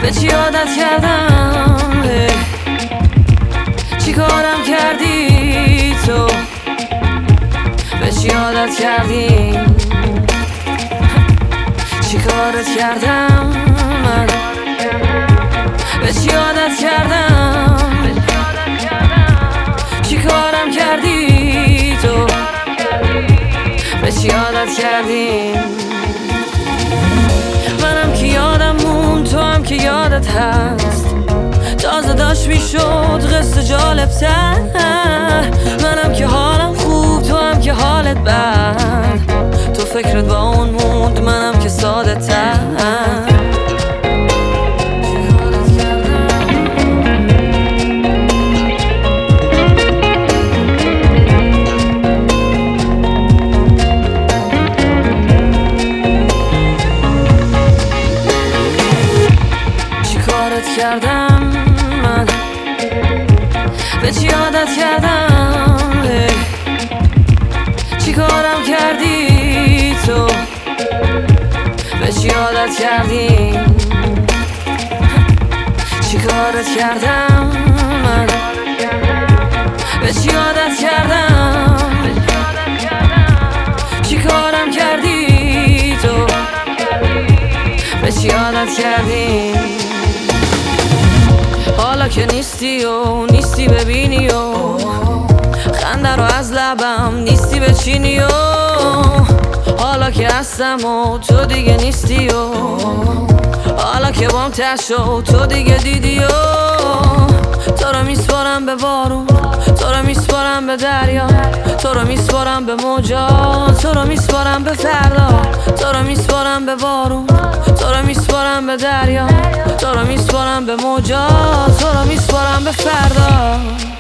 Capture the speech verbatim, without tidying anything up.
به چی عادت کردم؟ چی کارم کردی تو؟ به چی عادت کردی؟ چی کارت کردم من؟ به چی عادت کردم؟ چی کارم کردی تو؟ به چی عادت کردی؟ منم که یادم مون، تو هم که یادت هست، تازه داشت میشد قصه جالب تر. منم که حالم خوب، تو هم که حالت بد، تو فکرت با اون موند، منم که ساده تر. کردم من؟ به چی عادت کردم؟ چی کارم کردی تو؟ به چی عادت کردی؟ چی کارت کردم من؟ به چی عادت کردم؟ چی کارم کردی تو؟ به چی عادت کردی؟ حالا که نیستی و نیستی ببینی و خنده رو از لبم نیستی بچینی و حالا که هستم و تو دیگه نیستی و حالا که بام تشت و تو دیگه دیدی و تو رو میسپارم به بارون، تو رو میسپارم به دریا، تو رو میسپارم به موجا، تو رو میسپارم به فردا، تو رو میسپارم به بارون، تو رو میسپارم به دریا، تو رو میسپارم به موجا، تو رو میسپارم به فردا.